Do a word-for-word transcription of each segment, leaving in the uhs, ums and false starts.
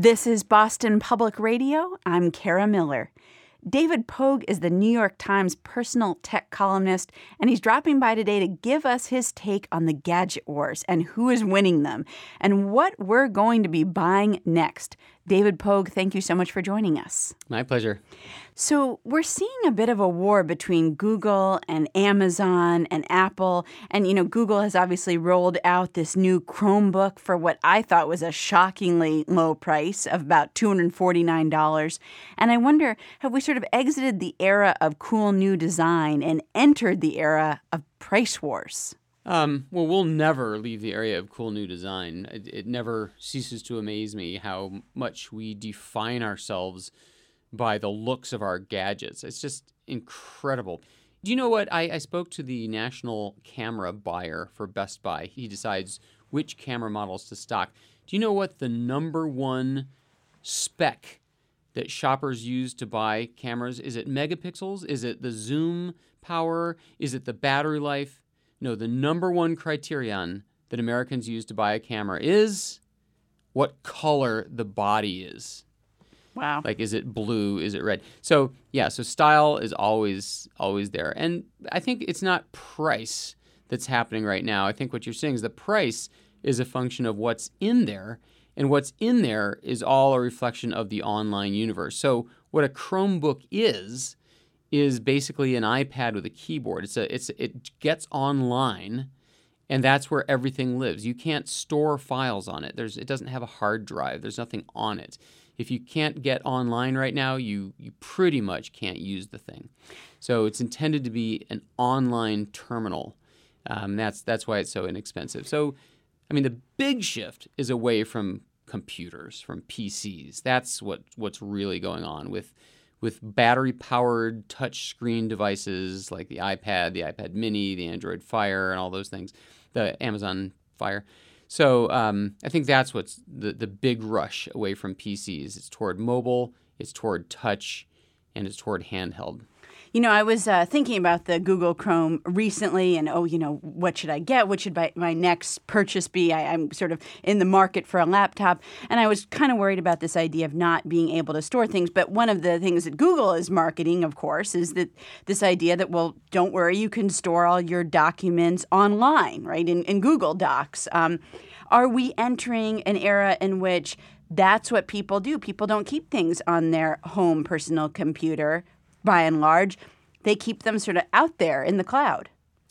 This is Boston Public Radio. I'm Kara Miller. David Pogue is the New York Times personal tech columnist, and he's dropping by today to give us his take on the gadget wars and who is winning them and what we're going to be buying next. David Pogue, thank you so much for joining us. My pleasure. So we're seeing a bit of a war between Google and Amazon and Apple. And, you know, Google has obviously rolled out this new Chromebook for what I thought was a shockingly low price of about two hundred forty-nine dollars. And I wonder, have we sort of exited the era of cool new design and entered the era of price wars? Um, well, we'll never leave the area of cool new design. It, it never ceases to amaze me how much we define ourselves by the looks of our gadgets. It's just incredible. Do you know what? I, I spoke to the national camera buyer for Best Buy. He decides which camera models to stock. Do you know what the number one spec that shoppers use to buy cameras? Is it megapixels? Is it the zoom power? Is it the battery life? No, the number one criterion that Americans use to buy a camera is what color the body is. Wow. Like, is it blue? Is it red? So, yeah, so style is always, always there. And I think it's not price that's happening right now. I think what you're saying is the price is a function of what's in there. And what's in there is all a reflection of the online universe. So what a Chromebook is, is basically an iPad with a keyboard. It's a, it's it gets online, and that's where everything lives. You can't store files on it. There's it doesn't have a hard drive. There's nothing on it. If you can't get online right now, you you pretty much can't use the thing. So it's intended to be an online terminal. Um, that's that's why it's so inexpensive. So, I mean, the big shift is away from computers, from P Cs. That's what what's really going on with. with battery-powered touch-screen devices like the iPad, the iPad Mini, the Android Fire, and all those things, the Amazon Fire. So um, I think that's what's the, the big rush away from P Cs. It's toward mobile, it's toward touch, and it's toward handheld. You know, I was uh, thinking about the Google Chrome recently and, oh, you know, what should I get? What should my, my next purchase be? I, I'm sort of in the market for a laptop. And I was kind of worried about this idea of not being able to store things. But one of the things that Google is marketing, of course, is that this idea that, well, don't worry, you can store all your documents online, right, in, in Google Docs. Um, are we entering an era in which that's what people do? People don't keep things on their home personal computer. By and large, they keep them sort of out there in the cloud.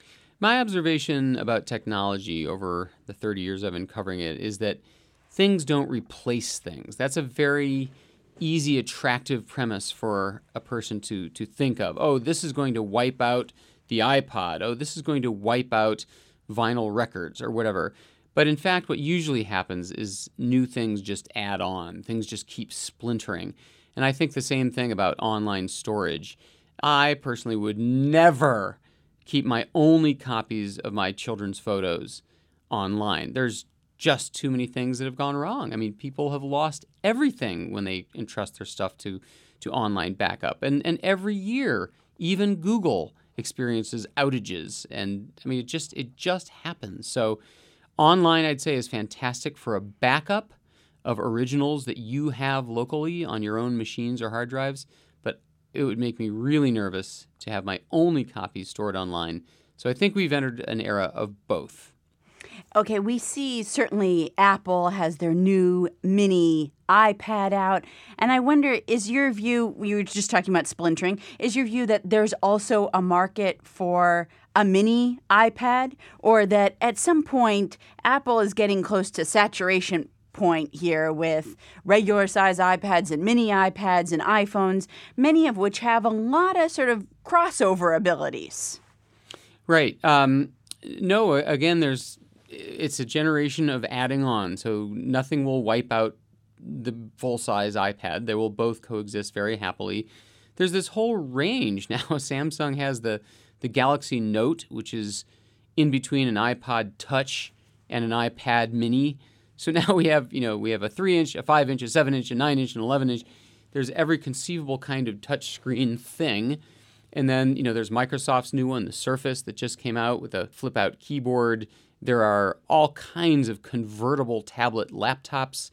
My observation about technology over the thirty years I've been covering it is that things don't replace things. That's a very easy, attractive premise for a person to, to think of. Oh, this is going to wipe out the iPod. Oh, this is going to wipe out vinyl records or whatever. But in fact, what usually happens is new things just add on. Things just keep splintering. And I think the same thing about online storage. I personally would never keep my only copies of my children's photos online. There's just too many things that have gone wrong. I mean, people have lost everything when they entrust their stuff to, to online backup. And, and every year, even Google experiences outages. And I mean, it just it just happens. So online, I'd say, is fantastic for a backup of originals that you have locally on your own machines or hard drives, but it would make me really nervous to have my only copies stored online. So I think we've entered an era of both. Okay, we see certainly Apple has their new mini iPad out, and I wonder, is your view, you were just talking about splintering, is your view that there's also a market for a mini iPad, or that at some point Apple is getting close to saturation point here with regular size iPads and mini iPads and iPhones, many of which have a lot of sort of crossover abilities? Right. Um, no, again, there's it's a generation of adding on, so nothing will wipe out the full-size iPad. They will both coexist very happily. There's this whole range now. Samsung has the, the Galaxy Note, which is in between an iPod Touch and an iPad Mini. So now we have, you know, we have a three inch, a five inch, a seven inch, a nine inch, and eleven inch. There's every conceivable kind of touchscreen thing. And then, you know, there's Microsoft's new one, the Surface, that just came out with a flip-out keyboard. There are all kinds of convertible tablet laptops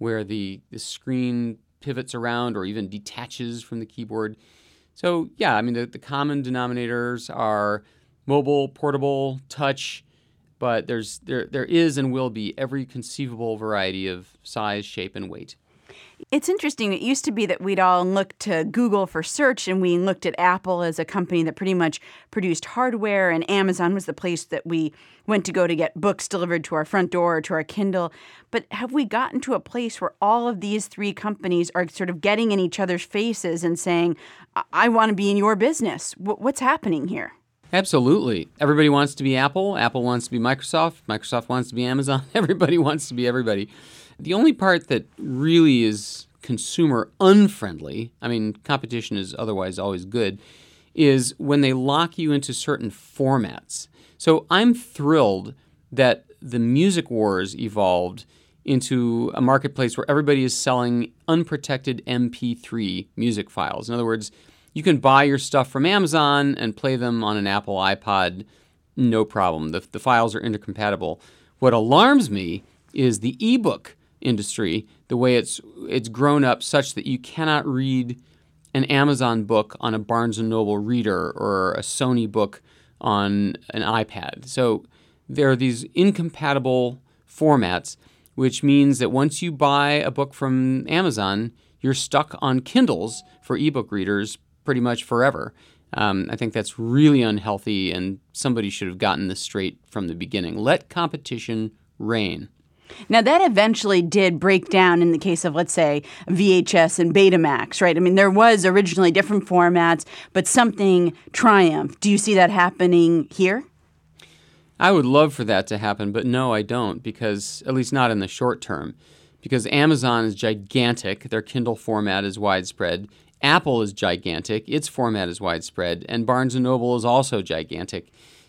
where the, the screen pivots around or even detaches from the keyboard. So, yeah, I mean, the, the common denominators are mobile, portable, touch, but there's there there is and will be every conceivable variety of size, shape, and weight. It's interesting. It used to be that we'd all look to Google for search, and we looked at Apple as a company that pretty much produced hardware, and Amazon was the place that we went to go to get books delivered to our front door or to our Kindle. But have we gotten to a place where all of these three companies are sort of getting in each other's faces and saying, I, I want to be in your business? W- what's happening here? Absolutely. Everybody wants to be Apple. Apple wants to be Microsoft. Microsoft wants to be Amazon. Everybody wants to be everybody. The only part that really is consumer unfriendly, I mean, competition is otherwise always good, is when they lock you into certain formats. So I'm thrilled that the music wars evolved into a marketplace where everybody is selling unprotected M P three music files. In other words, you can buy your stuff from Amazon and play them on an Apple iPod, no problem. The, the files are intercompatible. What alarms me is the ebook industry, the way it's it's grown up such that you cannot read an Amazon book on a Barnes and Noble reader or a Sony book on an iPad. So there are these incompatible formats, which means that once you buy a book from Amazon, you're stuck on Kindles for ebook readers pretty much forever. Um, I think that's really unhealthy, and somebody should have gotten this straight from the beginning. Let competition reign. Now, that eventually did break down in the case of, let's say, V H S and Betamax, right? I mean, there was originally different formats, but something triumphed. Do you see that happening here? I would love for that to happen, but no, I don't, because at least not in the short term, because Amazon is gigantic. Their Kindle format is widespread. Apple is gigantic. Its format is widespread. And Barnes and Noble is also gigantic.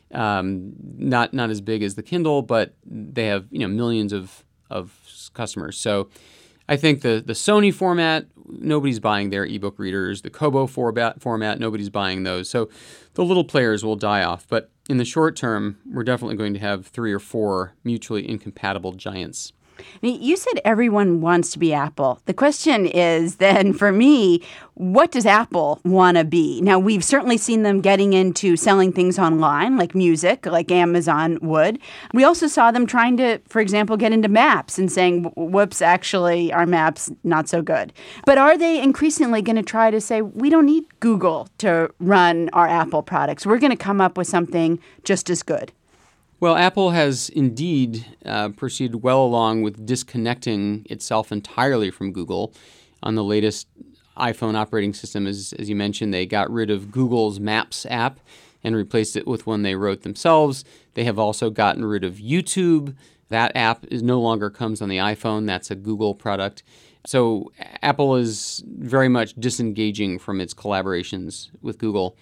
Um, not not as big as the Kindle, but they have, you know, millions of, of customers. So I think the, the Sony format, nobody's buying their ebook readers. The Kobo format, format, nobody's buying those. So the little players will die off. But in the short term, we're definitely going to have three or four mutually incompatible giants. You said everyone wants to be Apple. The question is then, for me, what does Apple want to be? Now, we've certainly seen them getting into selling things online, like music, like Amazon would. We also saw them trying to, for example, get into maps and saying, whoops, actually, our maps not so good. But are they increasingly going to try to say, we don't need Google to run our Apple products. We're going to come up with something just as good? Well, Apple has indeed uh, proceeded well along with disconnecting itself entirely from Google. On the latest iPhone operating system, as, as you mentioned, they got rid of Google's Maps app and replaced it with one they wrote themselves. They have also gotten rid of YouTube. That app is no longer comes on the iPhone. That's a Google product. So Apple is very much disengaging from its collaborations with Google.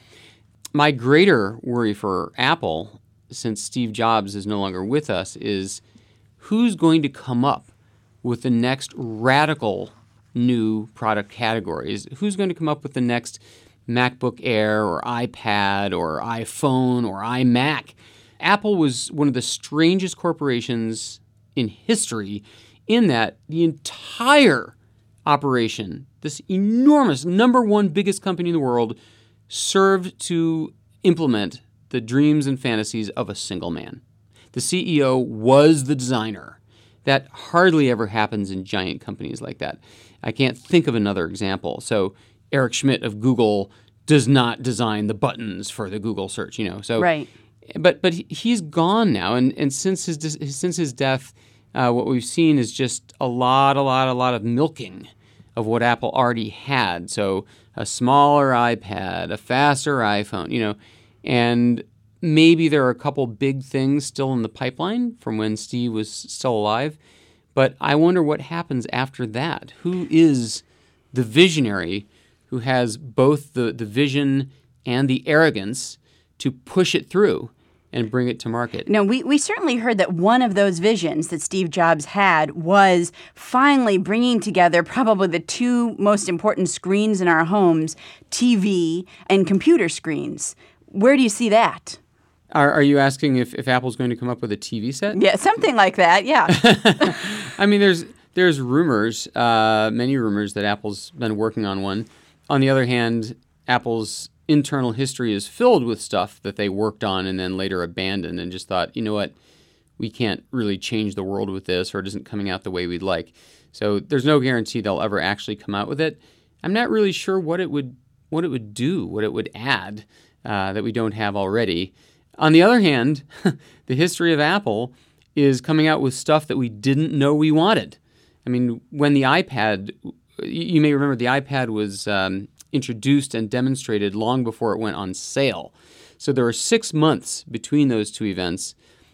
My greater worry for Apple, since Steve Jobs is no longer with us, is who's going to come up with the next radical new product categories? Who's going to come up with the next MacBook Air or iPad or iPhone or iMac? Apple was one of the strangest corporations in history in that the entire operation, this enormous number one biggest company in the world, served to implement the dreams and fantasies of a single man. The C E O was the designer. That hardly ever happens in giant companies like that. I can't think of another example. So Eric Schmidt of Google does not design the buttons for the Google search, you know. So, right. But but he's gone now, and and since his since his death, uh, what we've seen is just a lot, a lot, a lot of milking of what Apple already had. So a smaller iPad, a faster iPhone, you know. And maybe there are a couple big things still in the pipeline from when Steve was still alive. But I wonder what happens after that. Who is the visionary who has both the, the vision and the arrogance to push it through and bring it to market? No, we, we certainly heard that one of those visions that Steve Jobs had was finally bringing together probably the two most important screens in our homes, T V and computer screens. Where do you see that? Are, are you asking if, if Apple's going to come up with a T V set? Yeah, something like that, yeah. I mean, there's there's rumors, uh, many rumors that Apple's been working on one. On the other hand, Apple's internal history is filled with stuff that they worked on and then later abandoned and just thought, you know what, we can't really change the world with this, or it isn't coming out the way we'd like. So there's no guarantee they'll ever actually come out with it. I'm not really sure what it would what it would do, what it would add uh, that we don't have already. On the other hand, the history of Apple is coming out with stuff that we didn't know we wanted. I mean, when the iPad, you may remember the iPad was um, introduced and demonstrated long before it went on sale. So there were six months between those two events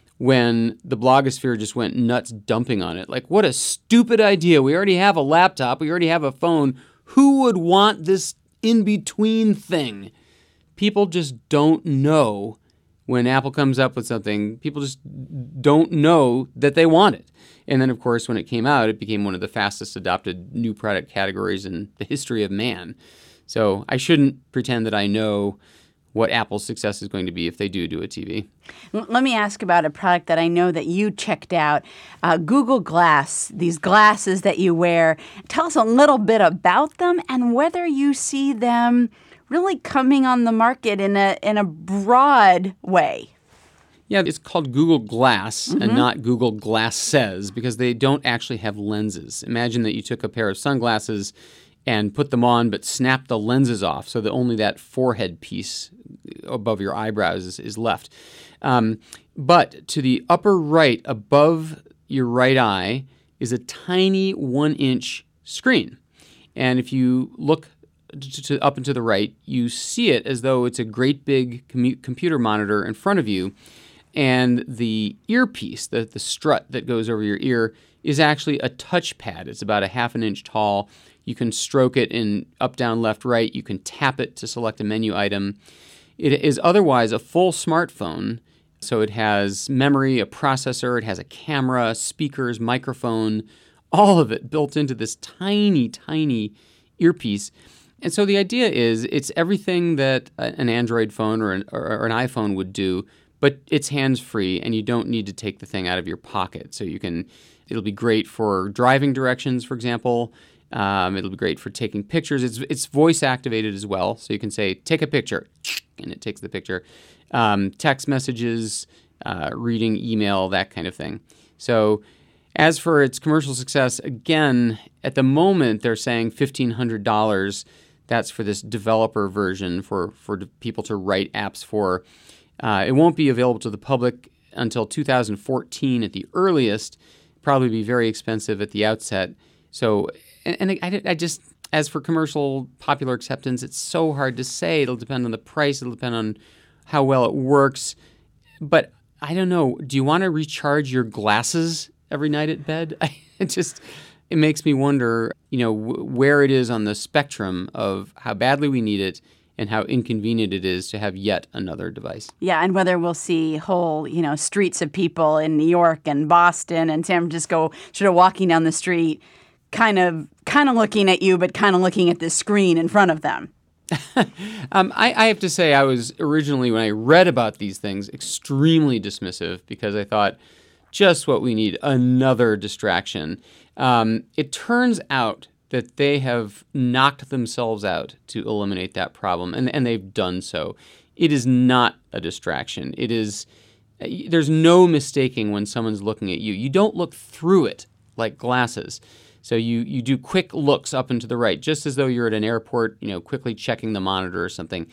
when the blogosphere just went nuts dumping on it. Like, what a stupid idea. We already have a laptop. We already have a phone. Who would want this in-between thing? People just don't know when Apple comes up with something. People just don't know that they want it. And then, of course, when it came out, it became one of the fastest adopted new product categories in the history of man. So I shouldn't pretend that I know what Apple's success is going to be if they do do a T V. Let me ask about a product that I know that you checked out, uh, Google Glass, these glasses that you wear. Tell us a little bit about them and whether you see them really coming on the market in a in a broad way. Yeah, it's called Google Glass mm-hmm. and not Google Glasses because they don't actually have lenses. Imagine that you took a pair of sunglasses and put them on but snapped the lenses off so that only that forehead piece above your eyebrows is, is left. Um, but to the upper right, above your right eye, is a tiny one-inch screen. And if you look to, to up and to the right, you see it as though it's a great big commu- computer monitor in front of you. And the earpiece, the, the strut that goes over your ear, is actually a touchpad. It's about a half an inch tall. You can stroke it in up, down, left, right. You can tap it to select a menu item. It is otherwise a full smartphone. So it has memory, a processor, it has a camera, speakers, microphone, all of it built into this tiny, tiny earpiece. And so the idea is it's everything that an Android phone or an, or an iPhone would do, but it's hands-free and you don't need to take the thing out of your pocket. So you can, it'll be great for driving directions, for example. Um, it'll be great for taking pictures. It's it's voice activated as well, so you can say, take a picture, and it takes the picture. Um, text messages, uh, reading email, that kind of thing. So as for its commercial success, again, at the moment, they're saying fifteen hundred dollars. That's for this developer version for, for people to write apps for. Uh, it won't be available to the public until two thousand fourteen at the earliest. Probably be very expensive at the outset. So, and, and I, I just, as for commercial popular acceptance, it's so hard to say. It'll depend on the price. It'll depend on how well it works. But I don't know. Do you want to recharge your glasses every night at bed? It just, it makes me wonder, you know, w- where it is on the spectrum of how badly we need it and how inconvenient it is to have yet another device. Yeah, and whether we'll see whole, you know, streets of people in New York and Boston and San Francisco sort of walking down the street, kind of kind of looking at you, but kind of looking at this screen in front of them. um, I, I have to say I was originally, when I read about these things, extremely dismissive because I thought, just what we need, another distraction. Um, it turns out that they have knocked themselves out to eliminate that problem, and, and they've done so. It is not a distraction. It is, there's no mistaking when someone's looking at you. You don't look through it like glasses. So you, you do quick looks up and to the right, just as though you're at an airport, you know, quickly checking the monitor or something.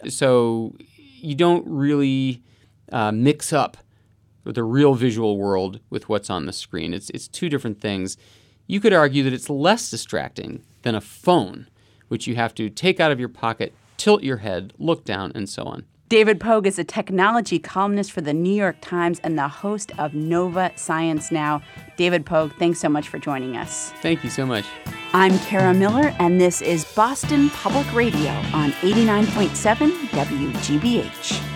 So you don't really uh, mix up with the real visual world with what's on the screen. It's it's two different things. You could argue that it's less distracting than a phone, which you have to take out of your pocket, tilt your head, look down, and so on. David Pogue is a technology columnist for the New York Times and the host of Nova Science Now. David Pogue, thanks so much for joining us. Thank you so much. I'm Kara Miller, and this is Boston Public Radio on eighty-nine point seven W G B H.